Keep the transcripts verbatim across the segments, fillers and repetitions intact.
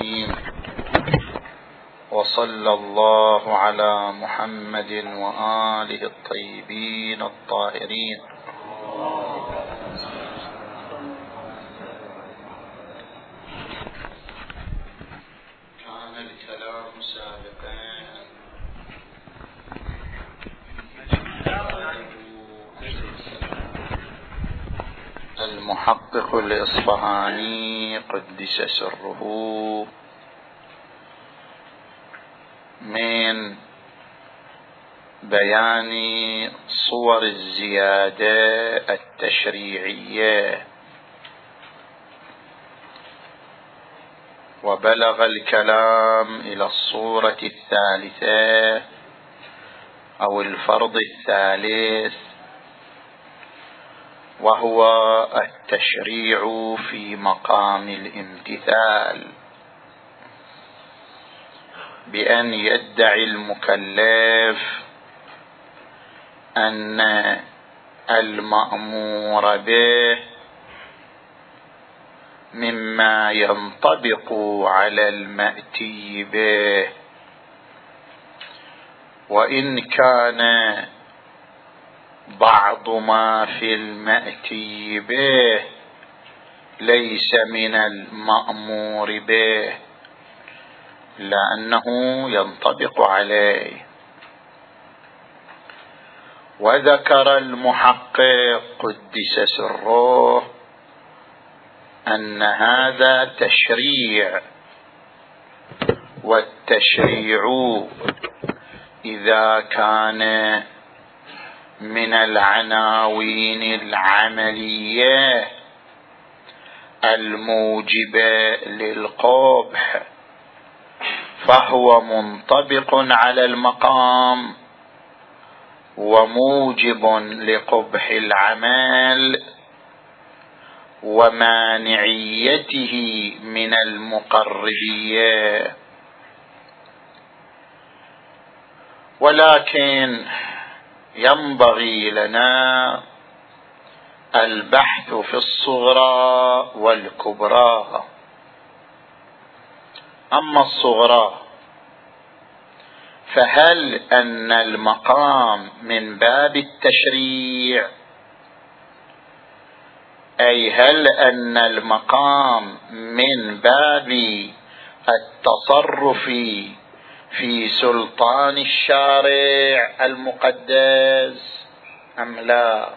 الرحيم. وصلى الله على محمد وآله الطيبين الطاهرين. كان الكلام سابقا المحقق الإصفهاني قدس سره من بيان صور الزيادة التشريعية، وبلغ الكلام إلى الصورة الثالثة أو الفرض الثالث، وهو التشريع في مقام الامتثال، بأن يدعي المكلف أن المأمور به مما ينطبق على المأتي به، وإن كان بعض ما في المأتي به ليس من المأمور به لأنه ينطبق عليه. وذكر المحقق قدس سره أن هذا تشريع، والتشريع إذا كان من العناوين العملية الموجبة للقبح فهو منطبق على المقام وموجب لقبح العمل ومانعيته من المقربية. ولكن ينبغي لنا البحث في الصغرى والكبرى. أما الصغرى فهل أن المقام من باب التشريع، أي هل أن المقام من باب التصرف في سلطان الشارع المقدس أم لا؟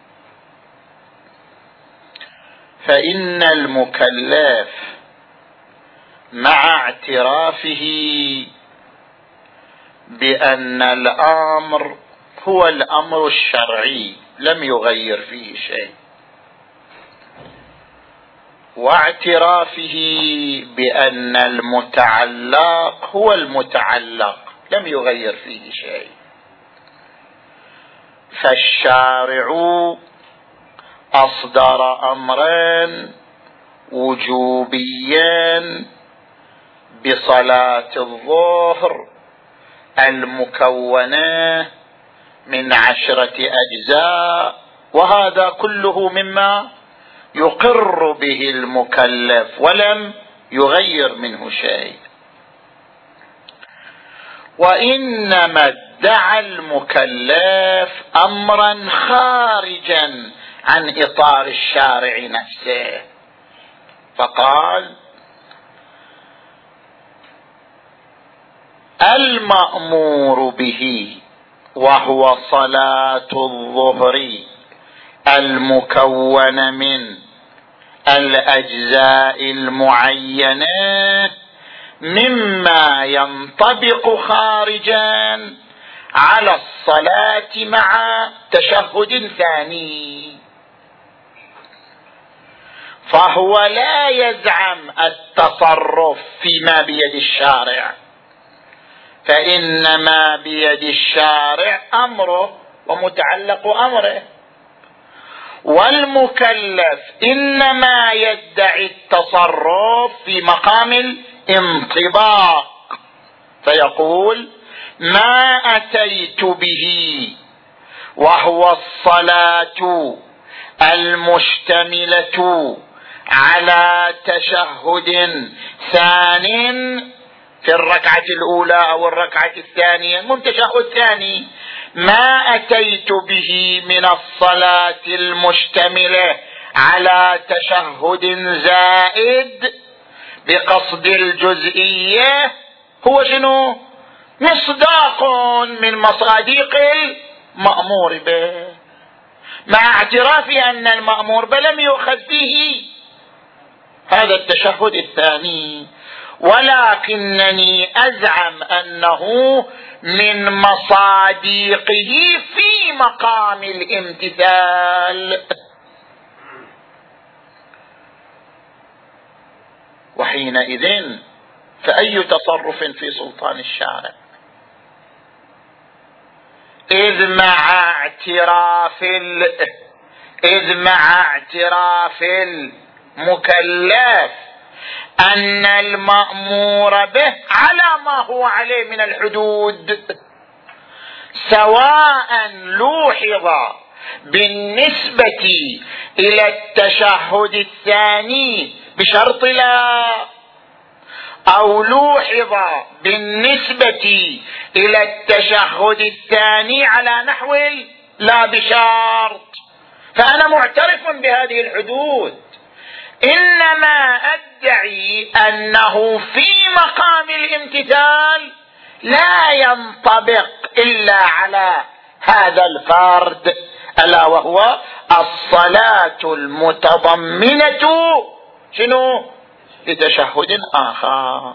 فإن المكلف مع اعترافه بأن الأمر هو الأمر الشرعي لم يغير فيه شيء، واعترافه بأن المتعلق هو المتعلق لم يغير فيه شيء، فالشارع أصدر أمرا وجوبيا بصلاة الظهر المكونة من عشرة أجزاء، وهذا كله مما يقر به المكلف ولم يغير منه شيء. وإنما ادعى المكلف أمرا خارجا عن إطار الشارع نفسه، فقال: المأمور به وهو صلاة الظهر المكون من الأجزاء المعينة مما ينطبق خارجا على الصلاة مع تشهد ثاني، فهو لا يزعم التصرف فيما بيد الشارع، فإنما بيد الشارع أمره ومتعلق أمره، والمكلف إنما يدعي التصرف في مقام الانطباق، فيقول: ما أتيت به وهو الصلاة المشتملة على تشهد ثان في الركعة الأولى أو الركعة الثانية، من تشهد ثاني، ما أتيت به من الصلاة المشتملة على تشهد زائد بقصد الجزئية هو شنو؟ مصداق من مصادق المأمور به، مع اعتراف أن المأمور به لم يؤخذ فيه هذا التشهد الثاني، ولكنني أزعم أنه من مصادقه في مقام الامتثال. وحينئذ فأي تصرف في سلطان الشارع؟ إذ مع اعتراف ال... إذ مع اعتراف المكلف أن المأمور به على ما هو عليه من الحدود، سواء لوحظ بالنسبة إلى التشهد الثاني بشرط لا، أو لوحظ بالنسبة إلى التشهد الثاني على نحو لا بشرط، فأنا معترف بهذه الحدود، إنما أدعي أنه في مقام الامتثال لا ينطبق إلا على هذا الفرد، ألا وهو الصلاة المتضمنة شنو؟ لتشهد آخر.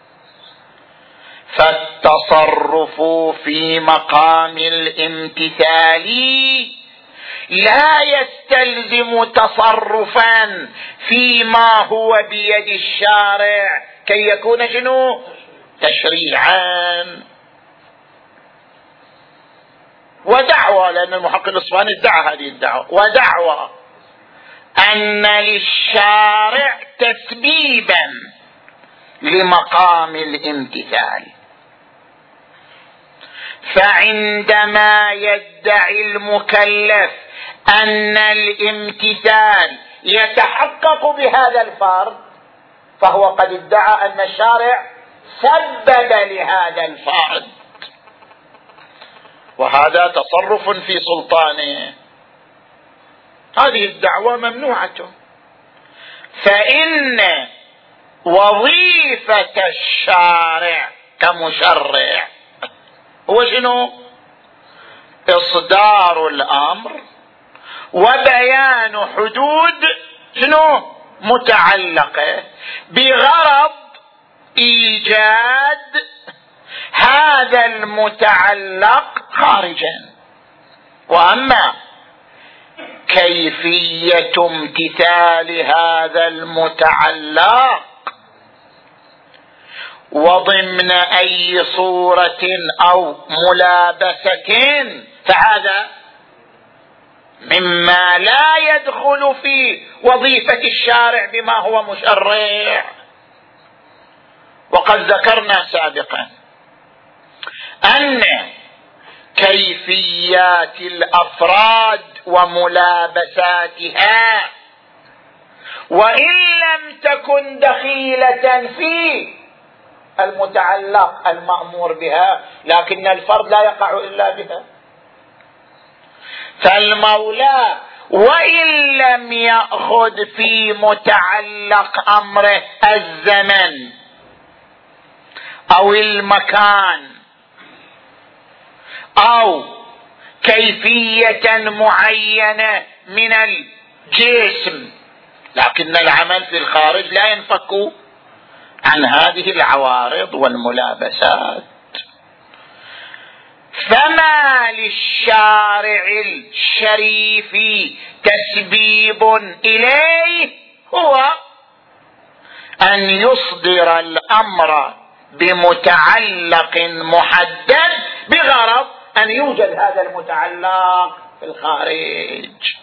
فالتصرف في مقام الامتثال لا يستلزم تصرفا فيما هو بيد الشارع كي يكون شنو؟ تشريعا. ودعوى، لأن المحقق الإصفهاني ادعى هذه الدعوة، ودعوى أن للشارع تسبيبا لمقام الامتثال، فعندما يدعي المكلف أن الامتثال يتحقق بهذا الفرد فهو قد ادعى أن الشارع سبب لهذا الفرد، وهذا تصرف في سلطانه. هذه الدعوة ممنوعة، فإن وظيفة الشارع كمشرع هو شنو؟ إصدار الأمر وبيان حدود شنو؟ متعلقة بغرض إيجاد هذا المتعلق خارجا. وأما كيفية امتثال هذا المتعلق وضمن أي صورة أو ملابسة فهذا مما لا يدخل في وظيفة الشارع بما هو مشرع. وقد ذكرنا سابقا أن كيفيات الأفراد وملابساتها وإن لم تكن دخيلة في المتعلق المأمور بها، لكن الفرد لا يقع إلا بها. فالمولى وإن لم يأخذ في متعلق أمره الزمن أو المكان أو كيفية معينة من الجسم، لكن العمل في الخارج لا ينفك عن هذه العوارض والملابسات. فما للشارع الشريف تسبيب إليه هو أن يصدر الأمر بمتعلق محدد بغرض أن يوجد هذا المتعلق في الخارج.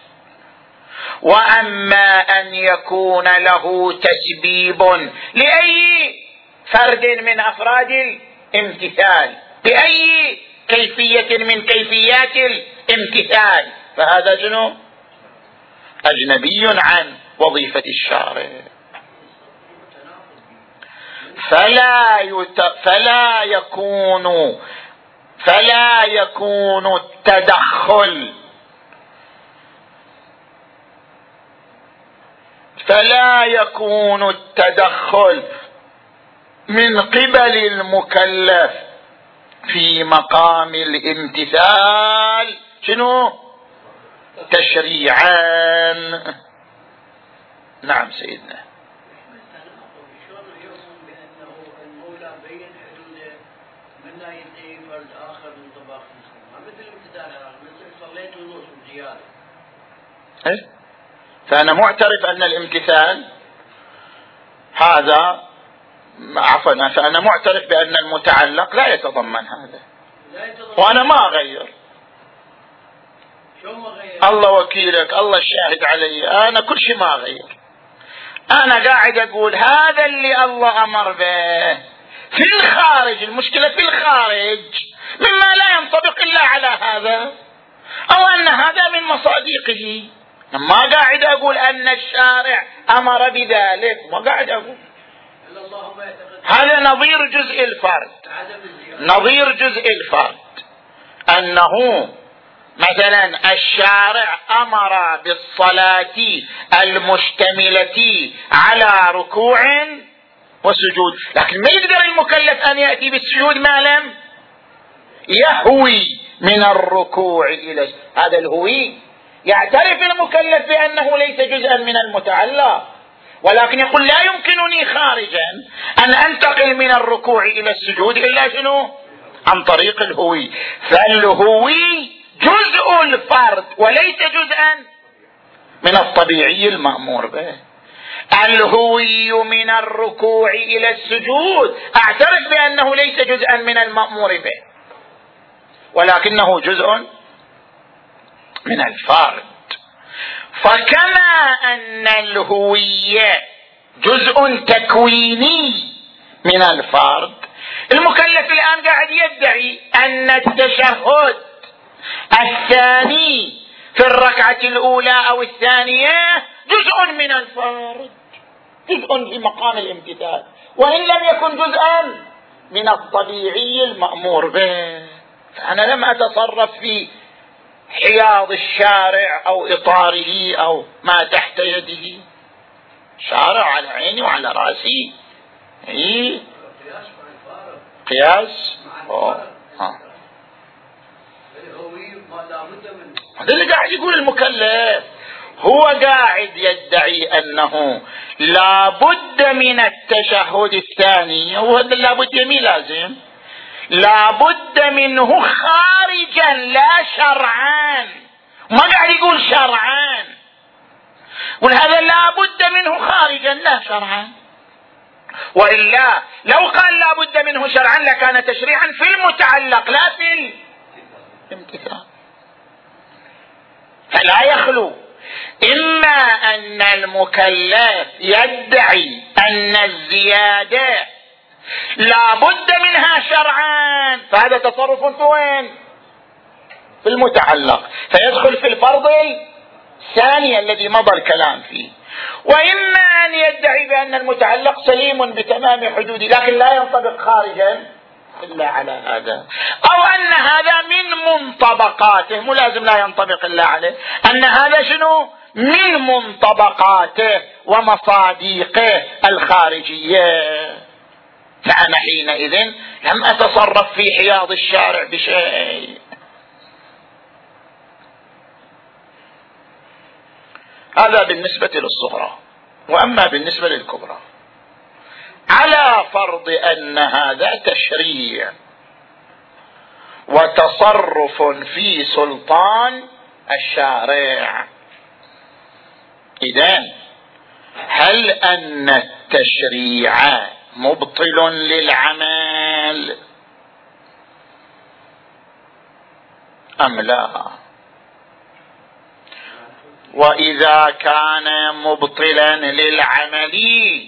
وأما أن يكون له تسبيب لأي فرد من أفراد الامتثال بأي كيفية من كيفيات الامتثال فهذا شنو؟ أجنبي عنه. وظيفة الشارع. فلا يت... فلا يكون فلا يكون التدخل فلا يكون التدخل من قبل المكلف في مقام الامتثال شنو؟ تشريعا. نعم سيدنا. فأنا معترف أن الامتثال هذا عفوا فأنا معترف بأن المتعلق لا يتضمن هذا، وأنا ما أغير. الله وكيلك، الله الشاهد علي، أنا كل شيء ما أغير. أنا قاعد أقول هذا اللي الله أمر به في الخارج، المشكلة في الخارج مما لا ينطبق إلا على هذا، أو أن هذا من مصادقه. ما قاعد أقول أن الشارع أمر بذلك، ما قاعد أقول. هذا نظير جزء الفرد، نظير جزء الفرد أنه مثلا الشارع أمر بالصلاة المشتملة على ركوع وسجود، لكن ما يقدر المكلف أن يأتي بالسجود ما لم يهوي من الركوع إليه. هذا الهوي يعترف المكلف بأنه ليس جزءا من المتعلق، ولكن يقول لا يمكنني خارجا أن أنتقل من الركوع إلى السجود إلا شنو؟ عن طريق الهوي. فالهوي جزء الفرد وليس جزءا من الطبيعي المأمور به. الهوي من الركوع إلى السجود أعترف بأنه ليس جزءا من المأمور به، ولكنه جزء من الفرد. فكما أن الهوية جزء تكويني من الفرد، المكلف الآن قاعد يدعي أن التشهد الثاني في الركعة الأولى أو الثانية جزء من الفرد، جزء في مقام الامتثال، وإن لم يكن جزءا من الطبيعي المأمور به. فأنا لم أتصرف في حياض الشارع أو إطاره أو ما تحت يده. شارع على عيني وعلى رأسي. إيه؟ قياس. أوه. ها. هذا اللي قاعد يقول المكلف. هو قاعد يدعي أنه لا بد من التشهد الثاني، وهذا لا بد يمي لازم لا بد منه خارجا لا شرعا. ما قاعد يقول شرعا، وهذا لا بد منه خارجا لا شرعا، وإلا لو قال لا بد منه شرعا لكان تشريعا في المتعلق لا في الامتثال. فلا يخلو إما أن المكلف يدعي أن الزيادة لا بد منها شرعا، فهذا تصرف في وين؟ في المتعلق، فيدخل في الفرض الثاني الذي مضى الكلام فيه. وإما أن يدعي بأن المتعلق سليم بتمام حدوده لكن لا ينطبق خارجا إلا على هذا، أو أن هذا من منطبقاته، مو لازم لا ينطبق إلا عليه، أن هذا شنو؟ من منطبقاته ومصادقه الخارجية. فأنا حينئذ لم أتصرف في حياض الشارع بشيء. هذا بالنسبة للصغرى. وأما بالنسبة للكبرى، على فرض أن هذا تشريع وتصرف في سلطان الشارع، إذن هل أن التشريع مبطل للعمل أم لا؟ وإذا كان مبطلا للعمل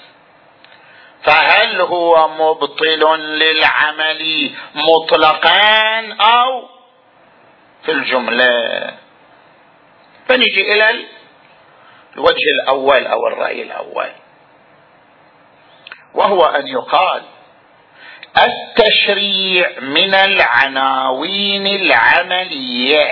فهل هو مبطل للعمل مطلقا أو في الجملة؟ فنجي إلى الوجه الأول أو الرأي الأول، وهو أن يقال التشريع من العناوين العملية،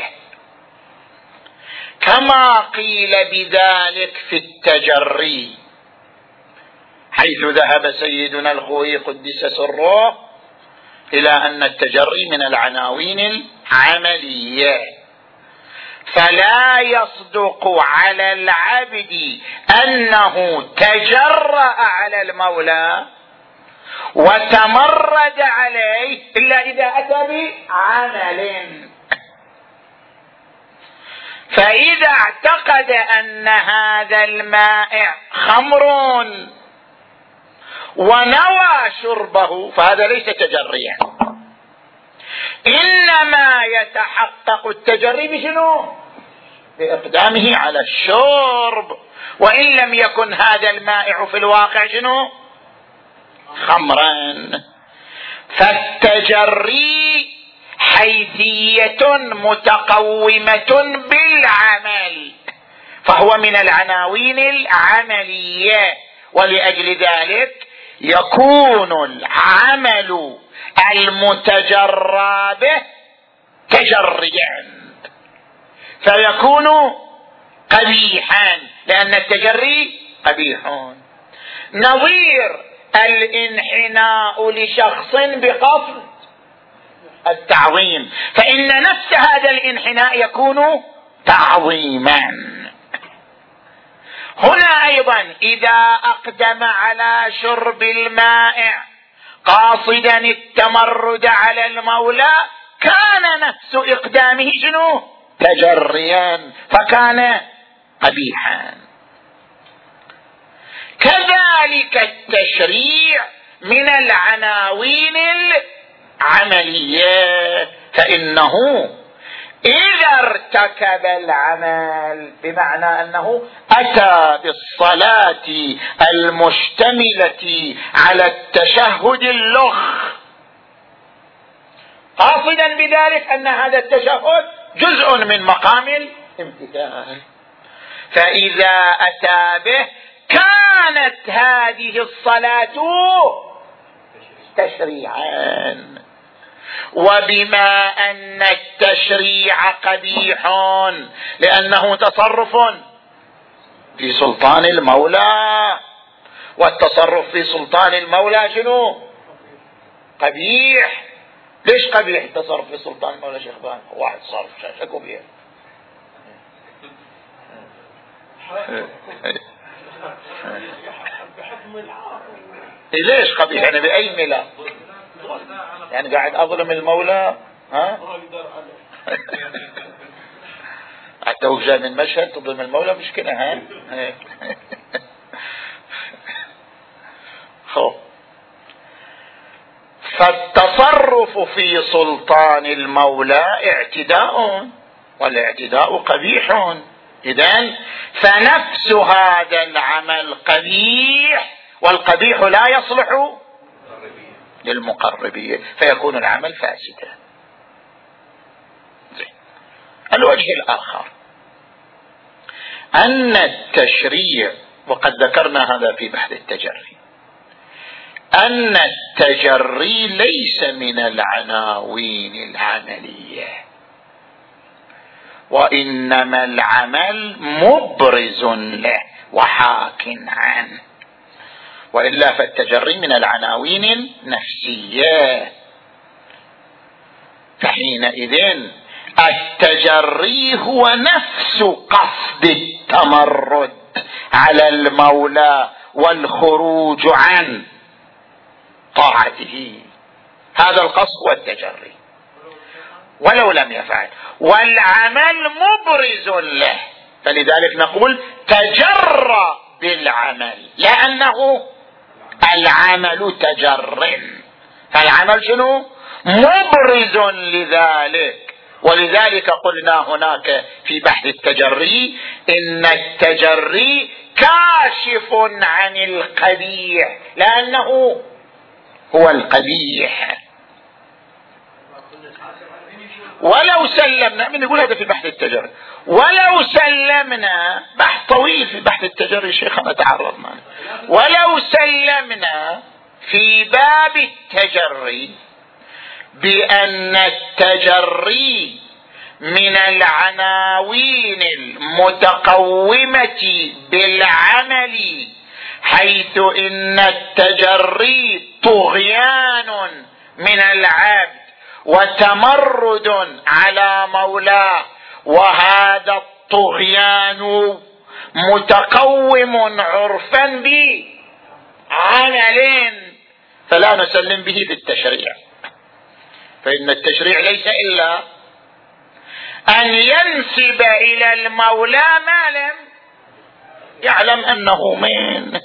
كما قيل بذلك في التجري، حيث ذهب سيدنا الخوئي قدس سره إلى أن التجري من العناوين العملية، فلا يصدق على العبد أنه تجرأ على المولى وتمرد عليه إلا إذا أتى بعمل. فإذا اعتقد أن هذا المائع خمر ونوى شربه فهذا ليس تجريا، إنما يتحقق التجري بشنو؟ بإقدامه على الشرب، وإن لم يكن هذا المائع في الواقع شنو؟ خمرا. فالتجري حيثية متقومة بالعمل، فهو من العناوين العملية، ولأجل ذلك يكون العمل المتجرى به تجريا، فيكون قبيحا لأن التجري قبيح. نظير الانحناء لشخص بقصد التعظيم، فإن نفس هذا الانحناء يكون تعظيما. هنا أيضا إذا أقدم على شرب المائع قاصدا التمرد على المولى كان نفس إقدامه شنو؟ تجريا، فكان قبيحا. كذلك التشريع من العناوين العملية، فإنه إذا ارتكب العمل بمعنى أنه أتى بالصلاة المشتملة على التشهد اللخ قاصدا بذلك أن هذا التشهد جزء من مقام الامتثال، فإذا أتى به كانت هذه الصلاة تشريعا. وبما أن التشريع قبيح لأنه تصرف في سلطان المولى، والتصرف في سلطان المولى شنو؟ قبيح. ليش قبيح التصرف في سلطان المولى شيخ بان؟ واحد صار في شاشة كبير. ليش قبيح؟ يعني بأي ملا؟ يعني قاعد أظلم المولى؟ ها؟ حتى جاء من مشهد تظلم المولى مشكلة. ها؟ خو فالتصرف في سلطان المولى اعتداء، والاعتداء قبيح. إذن فنفس هذا العمل قبيح، والقبيح لا يصلح للمقربية، فيكون العمل فاسدا. الوجه الآخر أن التشريع، وقد ذكرنا هذا في بحث التجري، أن التجري ليس من العناوين العملية، وإنما العمل مبرز له وحاك عنه، وإلا فالتجري من العناوين النفسية. فحينئذ التجري هو نفس قصد التمرد على المولى والخروج عن طاعته، هذا القصد هو التجري ولو لم يفعل، والعمل مبرز له، فلذلك نقول تجرى بالعمل لأنه العمل تجر، فالعمل شنو؟ مبرز لذلك. ولذلك قلنا هناك في بحث التجري إن التجري كاشف عن القبيح لأنه هو القبيح. ولو سلمنا، من يقول هذا في بحث التجري، ولو سلمنا، بحث طويل في بحث التجري شيخنا تعرضنا، ولو سلمنا في باب التجري بأن التجري من العناوين المتقومة بالعمل، حيث إن التجري طغيان من العبد وتمرد على مولاه، وهذا الطغيان متقوم عرفا بعمل، فلا نسلم به بالتشريع، فإن التشريع ليس إلا أن ينسب إلى المولى ما لم يعلم أنه منه.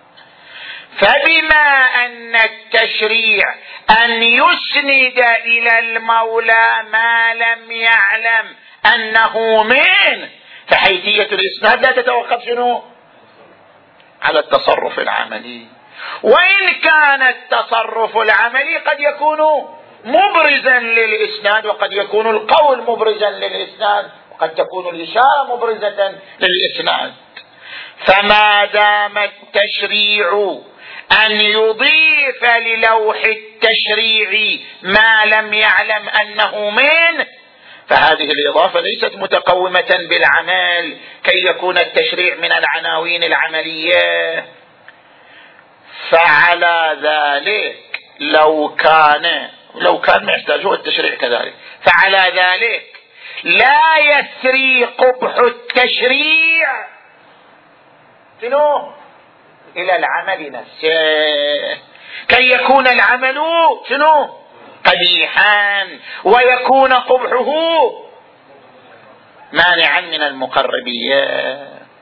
فبما أن التشريع أن يسند إلى المولى ما لم يعلم أنه منه، فحيثية الإسناد لا تتوقف شنو؟ على التصرف العملي، وإن كان التصرف العملي قد يكون مبرزا للإسناد، وقد يكون القول مبرزا للإسناد، وقد تكون الإشارة مبرزة للإسناد. فما دام التشريع أن يضيف للوح التشريع ما لم يعلم أنه منه، فهذه الإضافة ليست متقومة بالعمل كي يكون التشريع من العناوين العملية. فعلى ذلك لو كان لو كان ما يحتاجه التشريع كذلك، فعلى ذلك لا يسري قبح التشريع شنو؟ إلى العمل نفسه، كي يكون العمل شنو؟ قبيحا، ويكون قبحه مانعا من المقربية.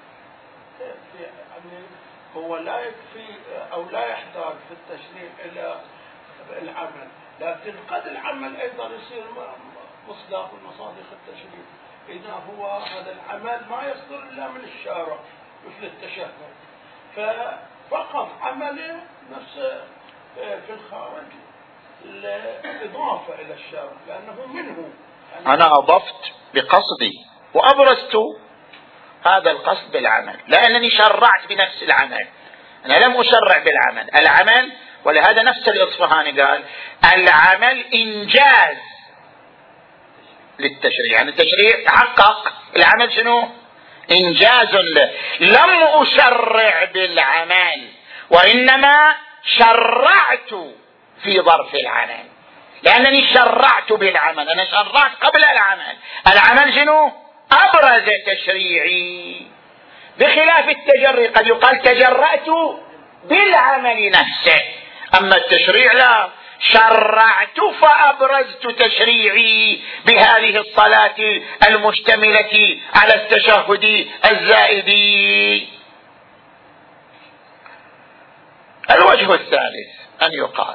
هو لا يكفي أو لا يحتاج في التشريع إلى العمل، لكن قد العمل أيضا يصير مصداق من مصادق التشريع إذا هو هذا العمل ما يصدر إلا من الشارع مثل التشهد، ففقط عمله نفس في الخارج الإضافة إلى الشارع لأنه منه. أنا أضفت بقصدي وأبرزت هذا القصد بالعمل، لأنني شرعت بنفس العمل، أنا لم أشرع بالعمل. العمل، ولهذا نفس الإصفهاني قال العمل إنجاز للتشريع، يعني التشريع تحقق، العمل شنو؟ إنجاز له. لم أشرع بالعمل، وإنما شرعت في ظرف العمل، لأنني شرعت بالعمل، أنا شرعت قبل العمل. العمل شنو؟ أبرز تشريعي، بخلاف التجري قد يقال تجرأت بالعمل نفسه، أما التشريع لا، شرعت فأبرزت تشريعي بهذه الصلاة المشتملة على التشهد الزائد. الوجه الثالث أن يقال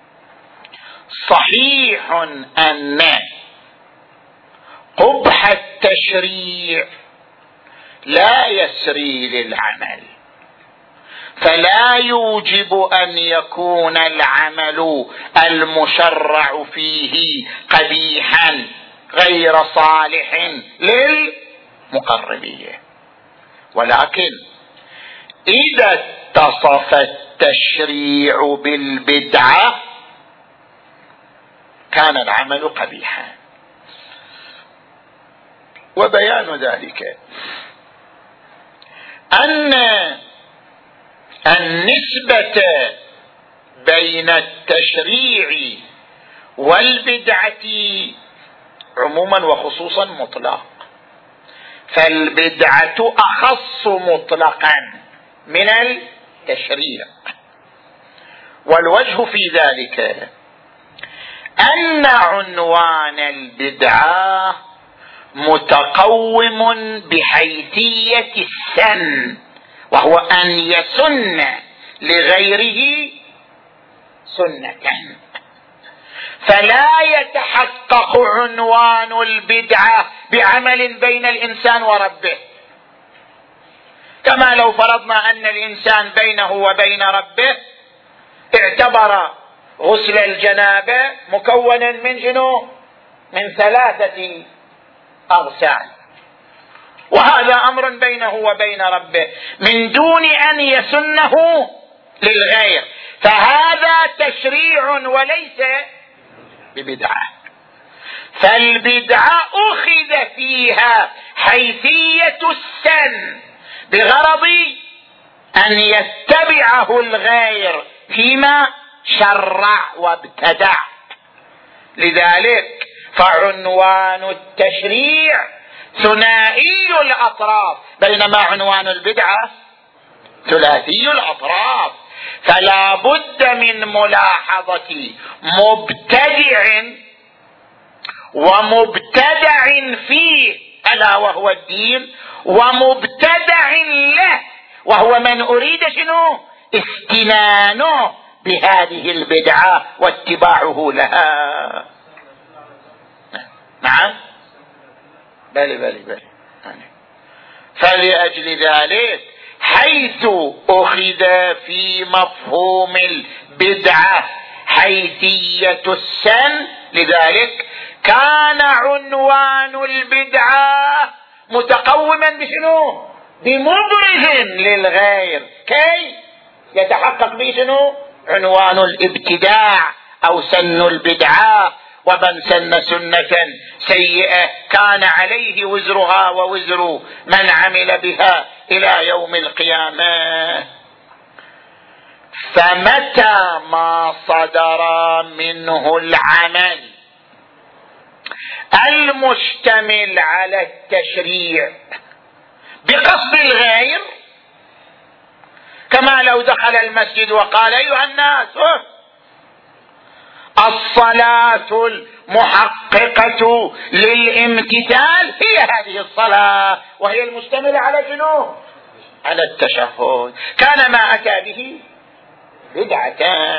صحيح أن قبح التشريع لا يسري للعمل، فلا يوجب أن يكون العمل المشرع فيه قبيحا غير صالح للمقربية، ولكن إذا اتصف التشريع بالبدعة كان العمل قبيحا. وبيان ذلك أن النسبة بين التشريع والبدعة عموما وخصوصا مطلق، فالبدعة أخص مطلقا من التشريع. والوجه في ذلك أن عنوان البدعة متقوم بحيثية السن، وهو أن يسن لغيره سنة، فلا يتحقق عنوان البدعة بعمل بين الإنسان وربه، كما لو فرضنا أن الإنسان بينه وبين ربه اعتبر غسل الجنابة مكونا من جنو من ثلاثة أغسال، وهذا أمر بينه وبين ربه من دون أن يسنه للغير، فهذا تشريع وليس ببدعة. فالبدعة أخذ فيها حيثية السن بغرض أن يتبعه الغير فيما شرع وابتدع. لذلك فعنوان التشريع ثنائي الأطراف، بينما عنوان البدعة ثلاثي الأطراف. فلا بد من ملاحظة مبتدع ومبتدع فيه ألا وهو الدين، ومبتدع له وهو من أريد شنو؟ استنانه بهذه البدعة واتباعه لها. نعم بلي بلي بلي. فلأجل ذلك حيث أخذ في مفهوم البدعة حيثية السن، لذلك كان عنوان البدعة متقوما بشنو؟ بمبرز للغير كي يتحقق به شنو؟ عنوان الابتداع أو سن البدعة. ومن سن سنة سيئة كان عليه وزرها ووزر من عمل بها إلى يوم القيامة. فمتى ما صدر منه العمل المشتمل على التشريع بقصد الغير، كما لو دخل المسجد وقال أيها الناس الصلاة المحققة للامتثال هي هذه الصلاة، وهي المشتملة على شنو؟ على التشهد، كان ما أتى به بدعة.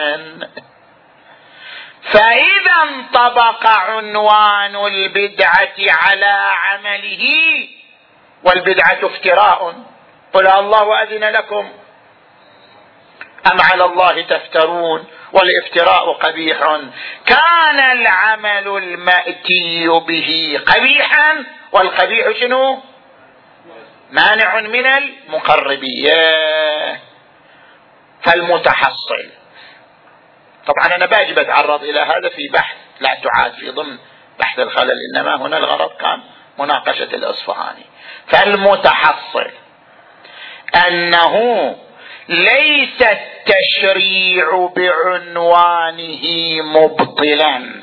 فإذا انطبق عنوان البدعة على عمله، والبدعة افتراء، قل الله أذن لكم أم على الله تفترون والافتراء قبيح، كان العمل المأتي به قبيحا، والقبيح شنو؟ مانع من المقربية. فالمتحصل، طبعا أنا باجي بتعرض إلى هذا في بحث لا تعاد في ضمن بحث الخلل، إنما هنا الغرض كان مناقشة الأصفهاني. فالمتحصل أنه ليس التشريع بعنوانه مبطلا،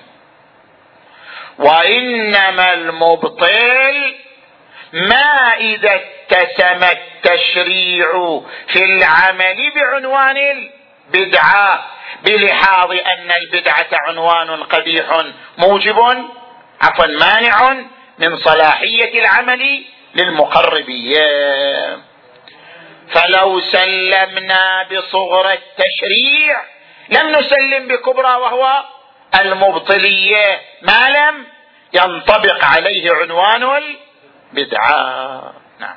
وإنما المبطل ما إذا اتسم التشريع في العمل بعنوان البدعة، بلحاظ أن البدعة عنوان قبيح موجب عفوا مانع من صلاحية العمل للمقربية. فلو سلمنا بصغر التشريع لم نسلم بكبرى وهو المبطلية، ما لم ينطبق عليه عنوان البدعة. نعم.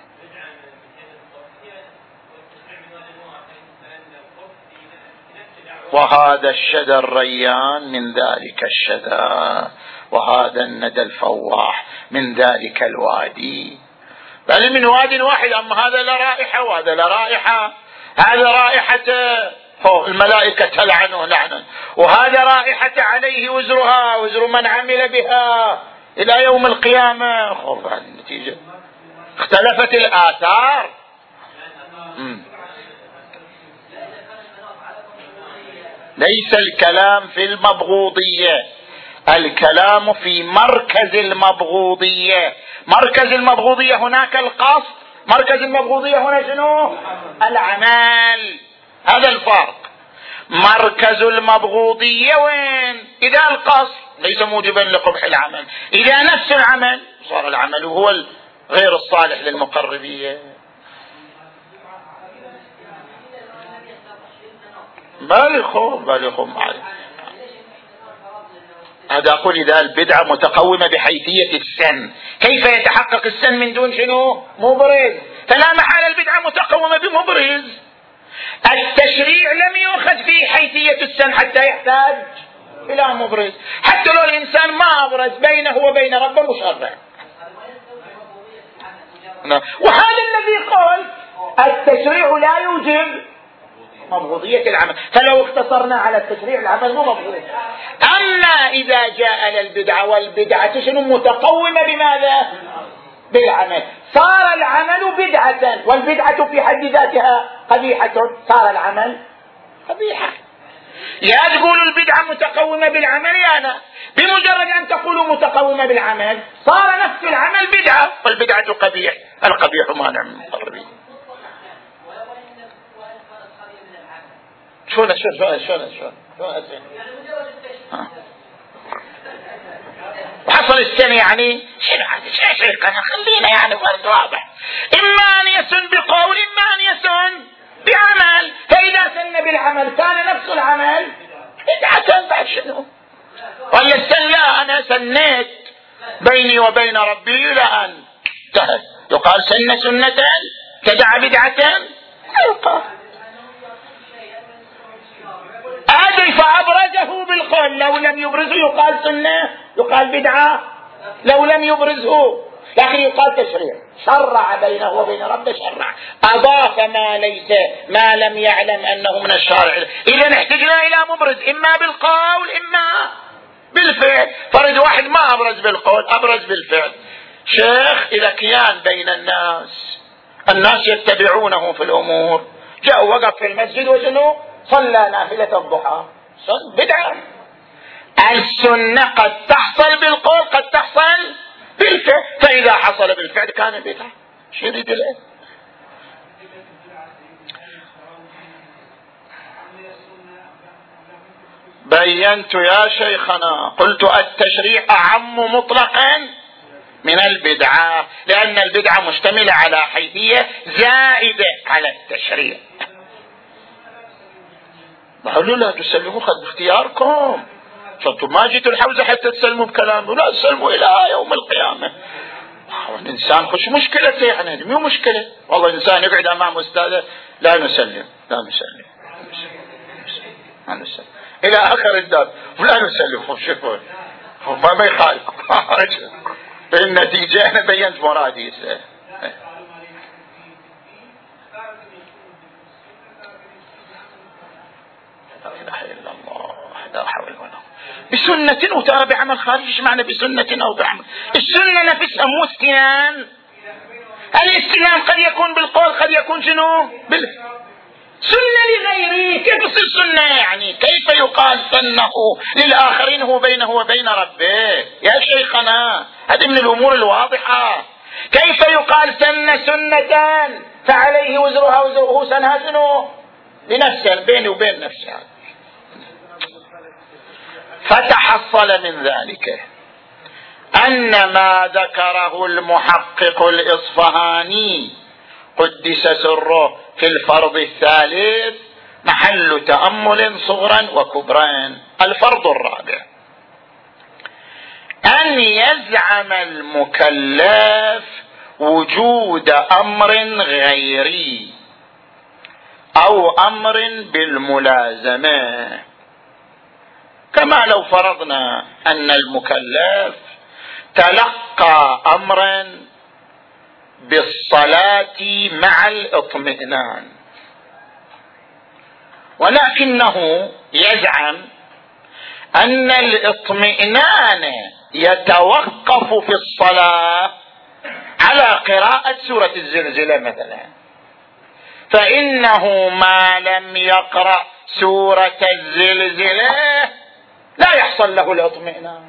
وهذا الشدى الريان من ذلك الشدى، وهذا الندى الفواح من ذلك الوادي، بل من واد واحد. أما هذا لا رائحة وهذا لا رائحة، هذا رائحة الملائكة تلعنه لعنا، وهذا رائحة عليه وزرها وزر من عمل بها إلى يوم القيامة. خوف عن النتيجة، اختلفت الآثار. مم. ليس الكلام في المبغوضية، الكلام في مركز المبغوضية. مركز المبغوضية هناك القصد، مركز المبغوضية هنا شنو؟ العمل. هذا الفرق. مركز المبغوضية وين؟ إذا القصد ليس موجبا لقبح العمل، إذا نفس العمل صار العمل هو غير الصالح للمقربية. بالغوا بالغوا معي. هذا أقول إذا البدعة متقومة بحيثية السن، كيف يتحقق السن من دون شنو؟ مبرز. فلا محال البدعة متقومة بمبرز. التشريع لم يؤخذ فيه حيثية السن حتى يحتاج لا مبرز، حتى لو الإنسان ما أبرز بينه وبين ربه مشرع. وهذا الذي قال التشريع لا يوجب مبغوضية العمل، فلو اختصرنا على التشريع العمل مو مبغوض. أما إذا جاء للبدعة والبدعة شنو متقومة بماذا؟ بالعمل، صار العمل بدعة، والبدعة في حد ذاتها قبيحة، صار العمل قبيحة. يا تقولوا البدعة متقومة بالعمل يا لا، بمجرد أن تقولوا متقومة بالعمل صار نفس العمل بدعة، والبدعة قبيح، القبيح مانع من المقربين. شلون شلون شلون شلون شلون شلون وحصل السنة يعني شنو هذا شيء كان خلينا يعني فرد واضح، إما أن يسن بقول إما أن يسن بعمل، فإذا سن بالعمل كان نفس العمل بدعة بعد شنو؟ ولا السن لا أنا سنيت بيني وبين ربي إلى أن انتهت، يقال سن سنة تدع بدعة لا يقال. أدري فأبرزه بالقول، لو لم يبرزه يقال سنة يقال بدعة، لو لم يبرزه لكن يقال تشريع، شرع بينه وبين ربه شرع، أضاف ما ليس ما لم يعلم أنه من الشارع. إذا احتجنا إلى مبرز إما بالقول إما بالفعل، فرد واحد ما أبرز بالقول أبرز بالفعل. شيخ إذا كيان بين الناس، الناس يتبعونه في الأمور، جاء وقف في المسجد وشنو صلى نافلة الضحى، بدعة. السنة قد تحصل بالقول قد تحصل بالفعل، فإذا حصل بالفعل كان بدعة. شو يريد له؟ بينت يا شيخنا، قلت التشريع أعم مطلقا من البدعة، لأن البدعة مشتملة على حيثية زائدة على التشريع. قالوا لا تسلموا خذ باختياركم، فانتم ما جيتوا الحوزة حتى تسلموا بكلامه، لا تسلموا إلى يوم القيامة. الإنسان خش مشكلة يعني مو مشكلة، والله الإنسان يقعد أمام أستاذه لا نسلم لا نسلم لا نسلم إلى آخر الدار ولا نسلم، شوفوا ما ما يخالف النتيجة. أنا بينت مرادي. لا إله إلا الله لا حول ولا قوة. بسنة وترى بعمل خارجي، ايش معنى بسنة أو بعمل؟ السنة نفسها مو استنان، الاستنان قد يكون بالقول قد يكون شنو بالفعل. سنة لغيره كيف تصير سنة؟ يعني كيف يقال سنه للآخرين هو بينه وبين ربه؟ يا شيخنا هذه من الأمور الواضحة. كيف يقال سنة سنة فعليه وزرها وزره سنها شنو لنفسه بيني وبين نفسه؟ فتحصل من ذلك أن ما ذكره المحقق الإصفهاني قدس سره في الفرض الثالث محل تأمل صغرا وكبرا. الفرض الرابع أن يزعم المكلف وجود أمر غيري أو أمر بالملازمة، كما لو فرضنا أن المكلف تلقى أمرا بالصلاة مع الاطمئنان، ولكنه يزعم أن الاطمئنان يتوقف في الصلاة على قراءة سورة الزلزلة مثلا، فإنه ما لم يقرأ سورة الزلزلة لا يحصل له الاطمئنان.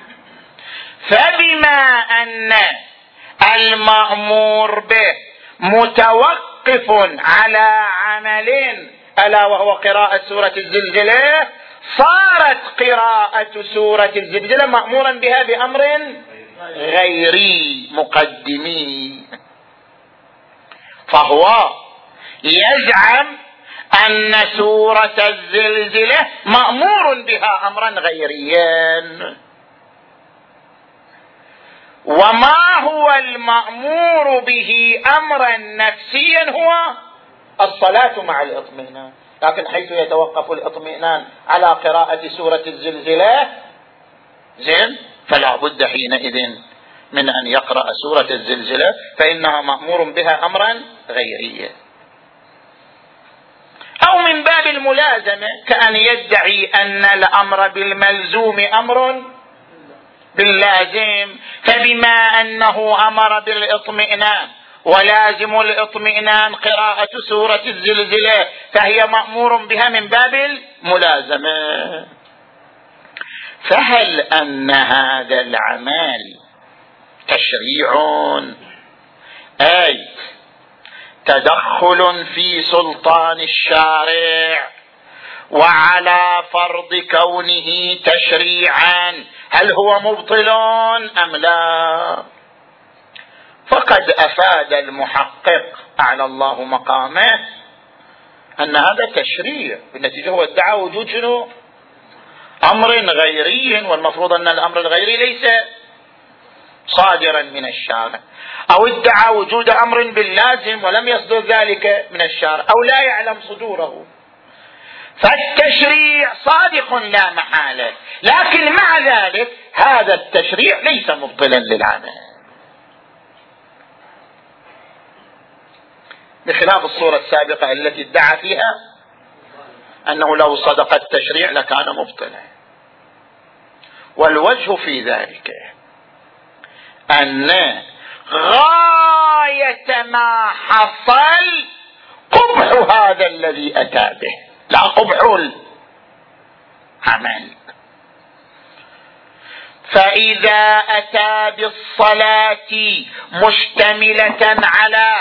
فبما أن المأمور به متوقف على عمل ألا وهو قراءة سورة الزلزلة، صارت قراءة سورة الزلزلة مأمورا بها بأمر غيري مقدمي، فهو يزعم أن سورة الزلزلة مأمور بها أمرا غيريا. وما هو المأمور به أمرا نفسيا هو الصلاة مع الاطمئنان، لكن حيث يتوقف الاطمئنان على قراءة سورة الزلزلة زين فلا بد حينئذ من أن يقرأ سورة الزلزلة، فإنها مأمور بها أمرا غيريا. أو من باب الملازمة كأن يدعي أن الأمر بالملزوم أمر باللازم، فبما أنه أمر بالاطمئنان ولازم الاطمئنان قراءة سورة الزلزلة فهي مأمور بها من باب الملازمة. فهل أن هذا العمل تشريع أي تدخل في سلطان الشارع وعلى فرض كونه تشريعا، هل هو مبطل أم لا؟ فقد أفاد المحقق أعلى الله مقامه أن هذا تشريع، بالنتيجة هو ادعى وجود شنو؟ أمر غيري، والمفروض أن الأمر الغيري ليس صادرا من الشارع، أو ادعى وجود أمر باللازم ولم يصدر ذلك من الشارع أو لا يعلم صدوره. فالتشريع صادق لا محالة، لكن مع ذلك هذا التشريع ليس مبطلا للعمل، بخلاف الصورة السابقة التي ادعى فيها أنه لو صدق التشريع لكان مبطلا. والوجه في ذلك أن غاية ما حصل قبح هذا الذي أتى به، لا قبح العمل. فإذا أتى بالصلاة مشتملة على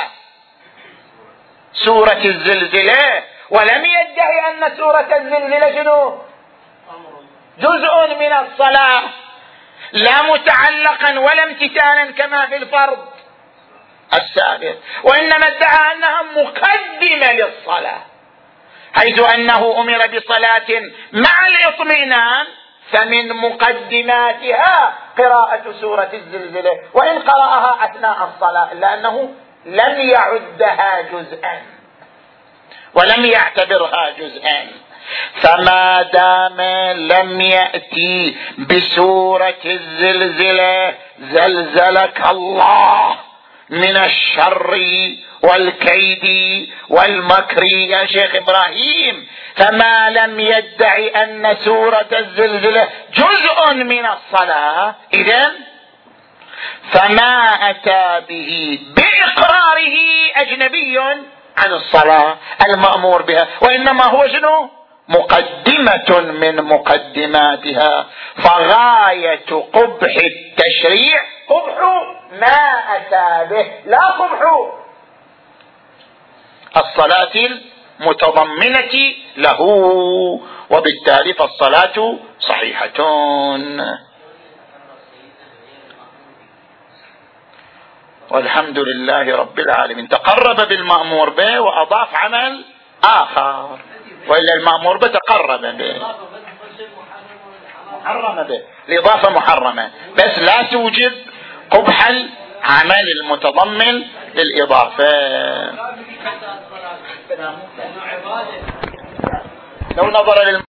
سورة الزلزلة ولم يدعي أن سورة الزلزلة شنو؟ جزء من الصلاة لا متعلقا ولا امتثالا كما في الفرض السابق، وإنما ادعى أنها مقدمة للصلاة، حيث أنه أمر بصلاة مع الإطمئنان فمن مقدماتها قراءة سورة الزلزلة، وإن قرأها أثناء الصلاة إلا أنه لم يعدها جزءا ولم يعتبرها جزءا. فما دام لم يأتي بسورة الزلزلة زلزلك الله من الشر والكيد والمكر يا شيخ إبراهيم، فما لم يدعي أن سورة الزلزلة جزء من الصلاة إذن فما أتى به بإقراره أجنبي عن الصلاة المأمور بها، وإنما هو شنو؟ مقدمة من مقدماتها. فغاية قبح التشريع قبح ما أتى به لا قبح الصلاة المتضمنة له، وبالتالي فالصلاة صحيحة. والحمد لله رب العالمين. تقرب بالمأمور به وأضاف عمل آخر، وإلا المأمور به تقرب به محرم به، الإضافة محرمة، بس لا توجب قبح العمل المتضمن للإضافة. لو نظر